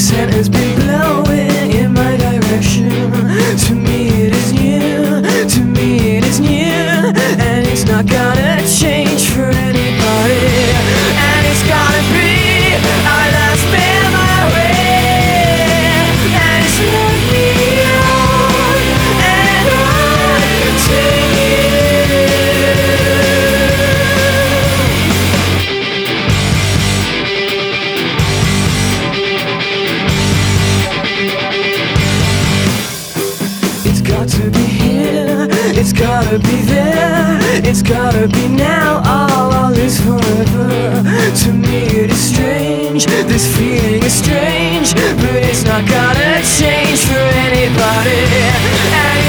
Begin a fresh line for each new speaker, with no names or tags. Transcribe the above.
center's been blowing in my direction. To me it is new, to me it is new, and it's not gonna change for anybody. And it's gotta be our last memory, and it's led me on and on to you. It's got to be here, it's gotta be there, it's gotta be now, all is forever. To me it is strange, this feeling is strange, but it's not gonna change for anybody. And